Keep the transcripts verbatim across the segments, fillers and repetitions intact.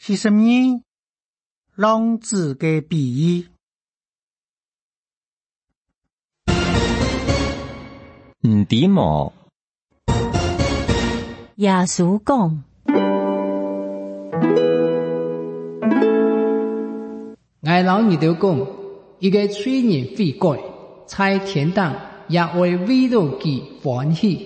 四十二，浪子嘅比喻。 唔知冇。 耶穌講： 我老你哋講，一個罪人悔改，在天堂也會為到佢歡喜。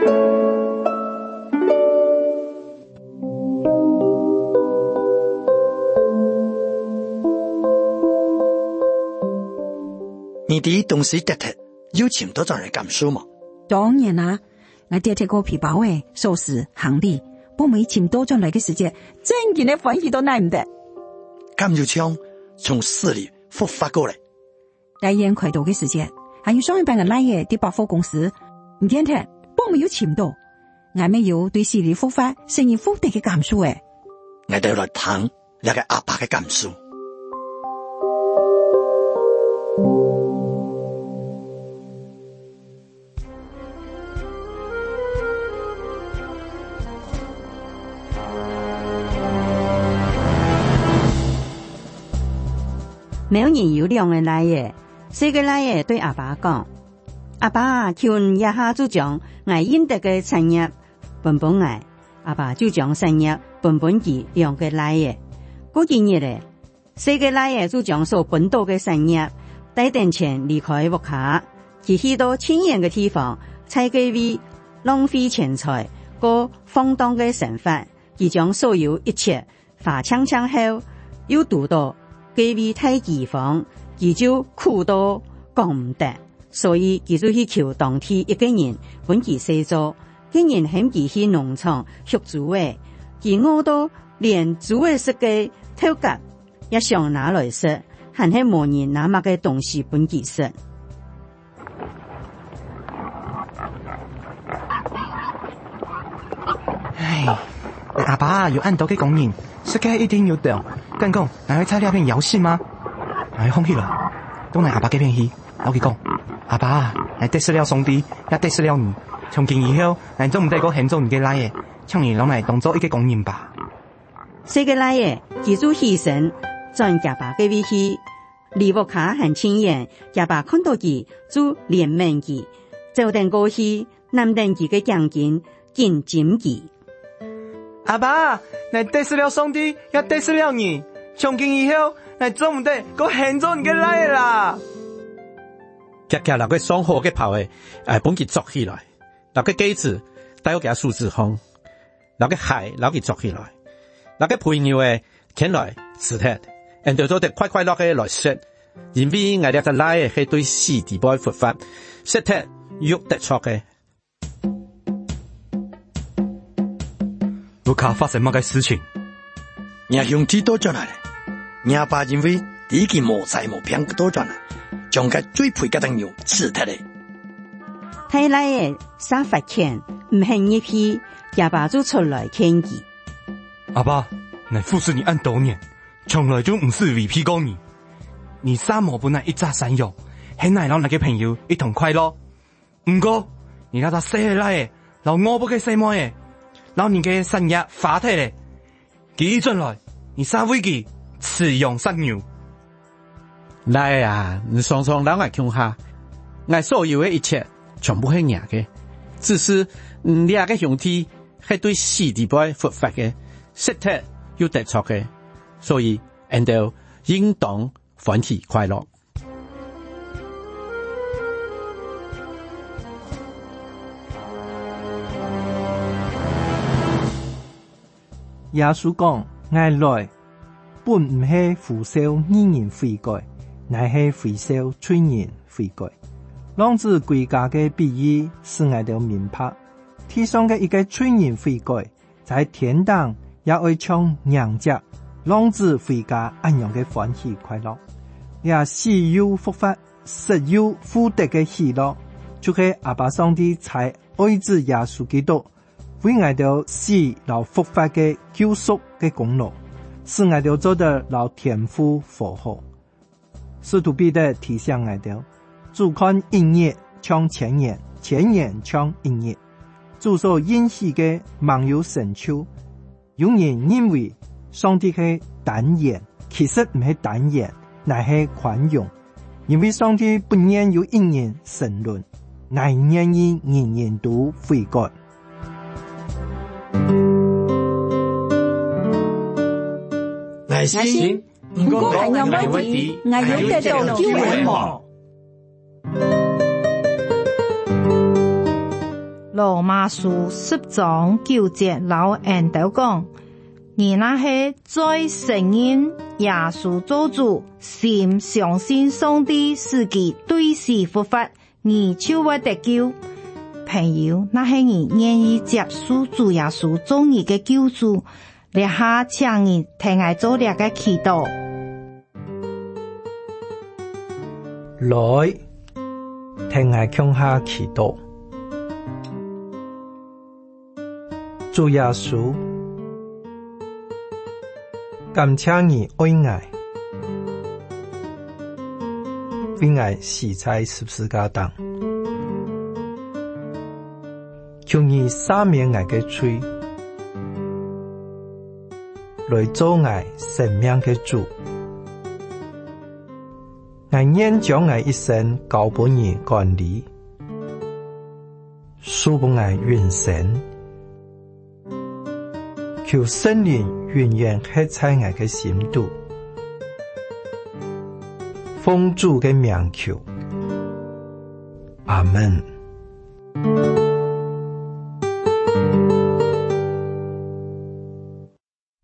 你啲東西得得有錢多讓人感受嗎？ 當然啦，我爹爹個皮包誒，收拾行李，不沒錢多轉來嘅時間，真見你歡喜到難唔得。 咁就像從死裏復發過來。 來年快到嘅時間，還有上一班嘅來嘢啲百貨公司，唔聽聽，不沒有錢多，我沒有對死裏復發生意復得嘅感受誒。 我哋來談兩個阿爸嘅感受。 每年有兩個來爺，四個來爺對阿爸講：阿爸，求你一下就將我應得嘅產業分分我。阿爸就將產業分分給兩個來爺。過幾日咧，四個來爺就將所分到嘅產業帶點錢離開屋企，去許多偏遠嘅地方，採計為浪費錢財，過放蕩嘅生活。佢將所有一切花槍槍後，又讀到計為太饑荒，佢就苦到講唔得，所以佢就去求當地一個人本佢寫作，竟然喊佢去農場學煮誒，佢餓到連煮誒食嘅頭殼也想拿來食，還係冇人拿乜嘅東西本佢食。 唉，阿爸有按到嘅供應，食嘅一定要掉。跟講，你去猜呢片有線嗎？你放棄了，都係阿爸嘅片戲。老佢講，阿爸，你得失了上帝，也得失了你。從今以後，你總唔得個獻做你嘅來嘅，將你攞嚟當做一個供應吧。 四個來嘅，記住犧牲，轉阿爸嘅位去，離屋卡很親遠，阿爸看到佢就憐憫佢，走定過去，攬定佢嘅頸巾，緊緊佢。 阿爸，你得失了上帝，也得失了你。從今以後，你總唔得個獻做你嘅來嘅啦。 夾夾那個雙號嘅炮誒，誒，本佢捉起來，那個機子帶我給他數字風，那個海攞佢捉起來，那個朋友誒，牽來吃鐵，人哋做得快快樂嘅來食，因為我哋個來誒係對死地波復發，食鐵肉得錯嘅。 屋卡發生乜嘅事情？ 我兄弟都轉來了，我爸因為第一件冇財冇病都轉來，將佢最配嘅朋友吃掉了。 太來嘅殺罰錢唔肯入去，阿爸就出來勸佢。 阿爸，你服侍你按多年，從來就唔是為屁過你。你沙漠本來一紮山藥，係奶老那個朋友一同快樂。唔過，你那他死下來嘅，老我不嘅死麼嘅。老年嘅生日發體咧，幾進來，你三位嘅飼養殺牛。 來啊，你常常老愛窮下，我所有嘅一切全部係贏嘅，只是你兩個兄弟係對死地波復發嘅，識得要得錯嘅，所以人哋應當歡喜快樂。 耶穌講：我來本唔係呼召義人悔改，乃係呼召罪人悔改。浪子歸家嘅比喻使我哋明白，天上嘅一個罪人悔改，在天堂也會像娘家浪子回家一樣嘅歡喜快樂。也死有復活、死有復得嘅喜樂，就係阿爸上帝在愛子耶穌基督為我哋死老復活嘅救贖嘅功勞，使我哋做得老天父和好。使徒彼得提醒我哋，主看一日像千年，千年像一日。主所應許嘅萬有成就，有人認為上帝係單言，其實唔係單言，乃係寬容。因為上帝不願有一人沉淪，乃願意人人都悔改。 乃是唔過係有乜嘢，係有得到機會麼？ 羅馬書十章九節老人都講，而那些在承認耶穌做主，心相信上帝自己對事復活，而就會得救。朋友，那些人願意接受主耶穌做你嘅救主，立下請你聽我做兩個祈禱。 來，聽我向下祈禱。主耶穌，感謝你愛我，為我死在十字架上，求你赦免我的罪，來做我生命的主。我願將我一生交給你管理，賜給我永生。求聖靈永遠刻在我嘅心度，奉主嘅名求，阿門。